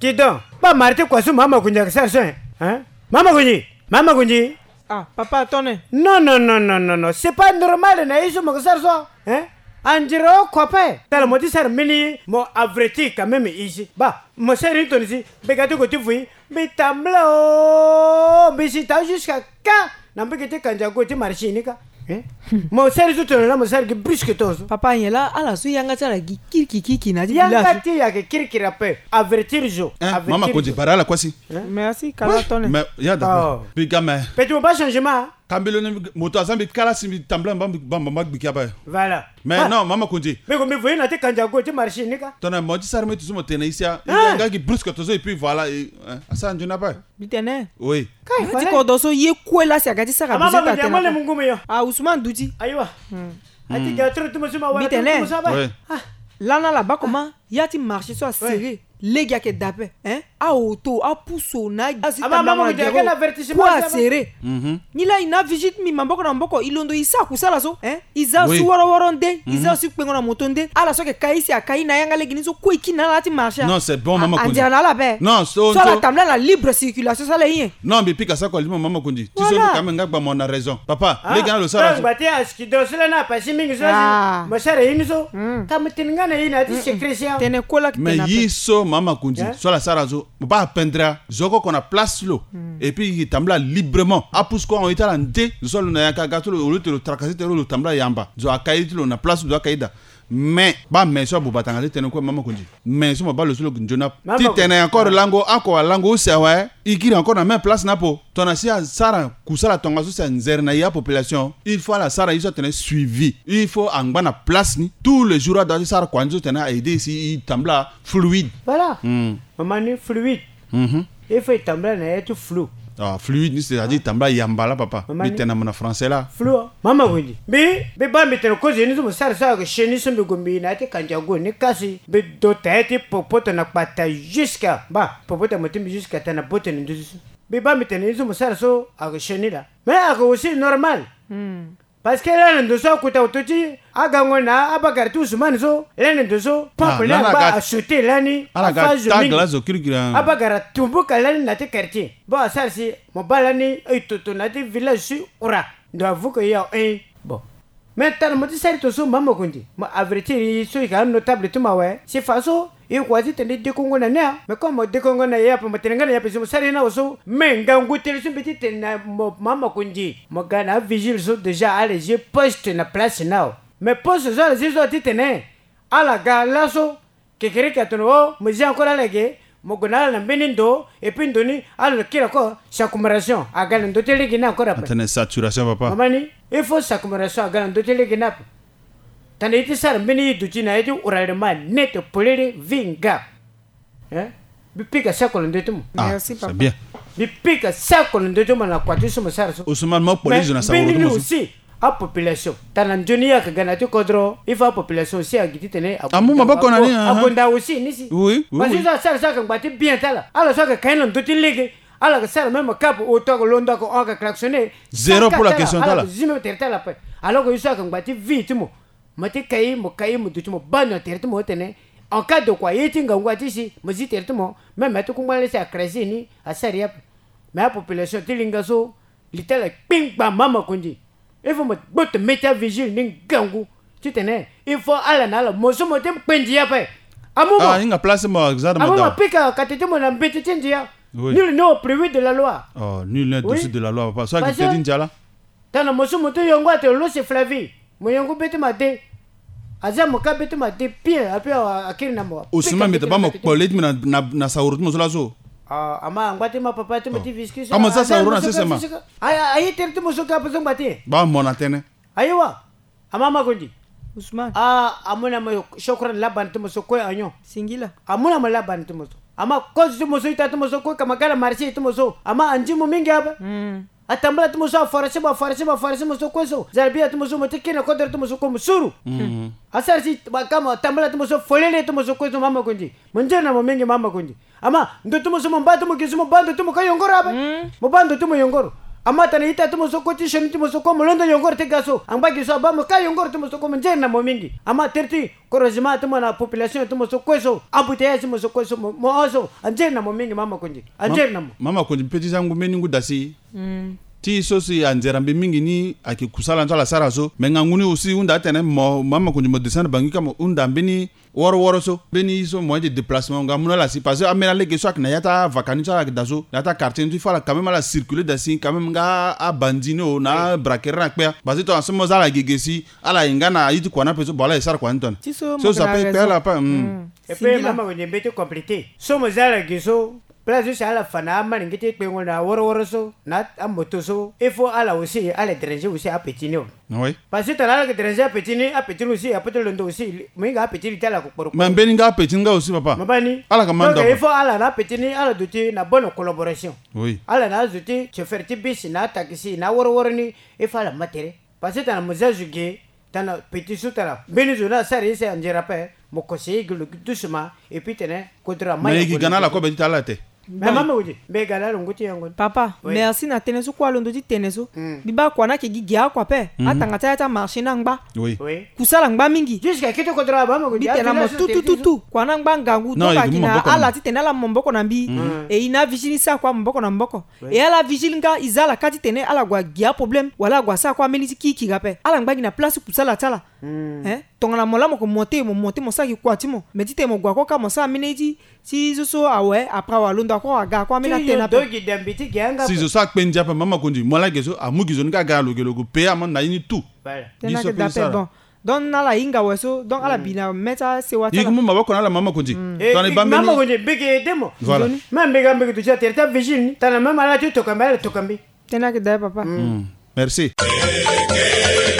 Qui donc? Pas Martin quoi sous maman Kunji ça hein? Maman Kunji. Ah, papa, attendez. Non, c'est pas normal na iso mo ça hein? Anjiro copain. T'as le mot ça mini mo avreti quand même ici. Bah, mo seri ton ici. Begato ko tu fui. Bitamlo. Bisita jusqu'à quand? N'ambeke kanja ko ti marché ni ka. Mo seri tout là mo seri brusque tous. Papa yela ala su yanga tala kiki na di village. Yanga ti ya ke kirkira pe. Avertir jo. Maman Kunji parala quoi si? Merci kala tonne. Mais ya d'accord. Bigame. Peut-tu pas changement? Kambelo moto azambi kala simbi tambla mbamba bikaba. Voilà. Mais non, Maman Kunji. Mais comme vous voyez na te kanja ko ti marché ni ka. Tona modi sarme tu mo tena ici. Yanga ki brusque tozo et puis voilà ça njuna pas. Bitene. Oui. Kai ko doso ye kwela si agati saka bizeta tena. Mama mungume yo. Ah Ousmane Douti. Aywa. Ati gatro tu mo suma wa. Bitene. Lana là-bas comment yati marché soit serré. Les gars qui d'appel hein a auto a pousso na asi maman quel avertissement quoi serré ni là ina visite mi mamboko na mboko ilondo isa kusala so hein iza su waronde iza su pengo na motonde ala so ke kaisi akai na yanga legini so ko ikina lati marché. Non c'est bon Maman Kunji. Andira na la paix. Non so la table la libre circulation ça les non mais pika ça quoi Maman Kunji tu sais quand même ngakba mon a raison papa les gars le sara so bati aski do sala na pasi mingi so mo sara yini so kamtinga na yina ti secrétion tene kola mais yiso Maman Kunji soit la sarazo ba pendra zoko qu'on a place lo et puis il tambla librement a pousse quoi on est à l'anté zo na yaka gato le te tracasser te le tambla yamba zo akaiti lo na place do akaida mais ba mais so bo batanga te ko Maman Kunji mais so ba le solo njona ti tene encore lango ako lango sewa ikiri encore na même place na po tona si sara kusala tonga so nzer na ya population il faut la sara iso tene suivi il faut angba na place ni tous les jours dans sara kwanzo tene aider si tambla fluide voilà maman fluide il faut tambla na être flou. Ah, fluide, c'est-à-dire tamba yambala papa. Mais t'es en français là. Flou. Maman Kunji. Mais ba mettre cause ni so sar sa que chez ni so me gombi na te kanjago ni kasi. Be do tete popote na pata jusqu'à ba popote motim jusqu'à tana bote ni dusu. Be ba mettre ni so sar so a chez ni là. Mais a aussi normal. Parce que là ndo so kuta utoti agangona abagar tu Ousmane so là ndo so papa là ba acheter là ni phase mingi abagara tumbuka là ni na te quartier bon ça c'est mon balani itoto na te village sur ora ndo avuko ya bon maintenant mo ti sari to so Maman Kunji mo avertir so ka notable tu ma ouais c'est façon et quoi dit tende de Congo na nia mais comme de Congo na ya pa matenga na ya pe so sari na so menga ngutel so petit na Maman Kunji mo gana vigile so déjà à les yeux poste na place now mais poste so les yeux ti tene ala gala so kekere ka tono mo ji encore la ge mo gona na benindo et puis ndoni ala kira ko s'accumulation agala ndo tele gina encore après tene saturation papa mamani il faut s'accumulation agala ndo tele gina tane iti sar mini duci na iti uralema net polere vinga bipika sakolo ndetumo merci papa c'est bien bipika sakolo ndetumo na kwatu so masara so Ousmane mo police na sawo mo aussi a population tana njoni ya kagana to kodro ifa population aussi agiti tene amu mabako na ni akonda aussi nisi oui parce que ça ça kan bati bien tala ala so ka kaino ndoti lege ala ka sara même cap au to londa ko on ka klaxonner zéro pour la question tala zime tertala pa alors que ça kan bati vite mo mati kai mo dutu mo bano tertu mo tene en cas de quoi yetinga ngwati si mo zi tertu mo même matu ko ngale sa crasi ni asaria mais la population tilinga so litala ping ba Maman Kunji il faut me botte mettre vigile ni gangu tu tene il faut ala na la mo so mo tem pendi ya pa amumo inga place mo exactement amumo pika katete mo na mbete tindia nul n'est au privé de la loi nul n'est au-dessus de la loi papa ça qui te dit njala tana mo so mo to yongwa te lo se Flavie mo yongo bete mate aza moka bete mate pie ape akiri na mo Ousmane meta ba mo collègue na saurut mo la zo ama ngwate ma papa te meti viscus ama ça saurut na sema ayi tertu mo so ka pa so ngwate ba mo na tene ayiwa ama Maman Kunji Ousmane amuna mo shokran laban te mo so ko anyo singila amuna mo laban te mo so ama cause te mo so ita te mo so ko kama kala marché te mo so ama anji mo mingi aba atambala te mo so farase mo so ko so zarbia te mo so mate kina ko te mo so ko musuru asar si kama tambala te mo so folele te mo so ko so Maman Kunji munjena mo mingi Maman Kunji ama ndo te mo so mbata mo kisu mo bando te mo kayongoro aba mo bando te mo yongoro amata na ita tumo soko tishoni tumo soko molondo yongor te gaso ambagi so ba mo ka yongor tumo soko menjena mo mingi ama terti korojima tumo na population tumo soko so abute tumo soko so mo oso anjena mo mingi mama kunji anjena mo mama kunji peti zangu meningu dasi ti sosi anzerambe mingi ni akikusala ntala sara so menganguni usi unda tene mo mama kunji mo descendre bangika mo unda beni woro so beni so moyen de déplacement ngamuna la si parce que amena leke so akna yata vakani so akdaso yata quartier tu fala quand même la circuler dasi quand même nga a bandino na braquera pe parce que to ensemble za la gegesi ala ingana yitu kwana peso bala esar kwa nton so ça peut faire la pas et puis mama kunji bete compliqué so mo za la geso place ça la fana mani ngiti kwengo na woro so na amoto so il faut ala aussi ala déranger aussi à petit oui parce que t'as la déranger à petit aussi à petit londo aussi mais ga petit tala ko poro mais beni ga petit nga aussi papa mabani ala ka mando il faut ala na petit ni ala douter na bonne collaboration oui ala na douter chauffeur tibisi na taxi na woro ni il faut la matériel parce que t'as muza jugué t'as petit sutara beni zona sari c'est anjera pe mo conseiller doucement et puis t'es contre mais qui gana la ko beti tala te mais maman uji be gala lunguti yango papa merci na teneso kwa londo ti teneso biba kwa na ke gigia kwa pe atanga ta marché na ngba oui kusala ngba mingi jusqu'à kito kodra ba mago bitena mo tutu kwa na ngba ngangu to ka kina ala ti tenala momboko na mbi e ina vigile sa kwa momboko na mboko e ala vigile nga izala kati tene ala gwa gia problème wala gwa sa kwa menisi kiki gape ala ngba na place kusala tala tongana mola mo ko monter mo sa ki kwa timo metite mo gwa ko ka mo sa mineti si so awe après wa londo ko aga ko amina tena pe dogi dambiti ganga si zo sa kpenja pa mama kunji mola geso amugi zo nga ga lo pe amon na yini tout voilà tena ke dape bon don na la inga weso don ala bina meta se wata yigu mama ko na la mama kunji to ni bambe mama kunji bige demo voilà même bega bige tu terta vigile tana mama la tu to kambe tena ke dape papa merci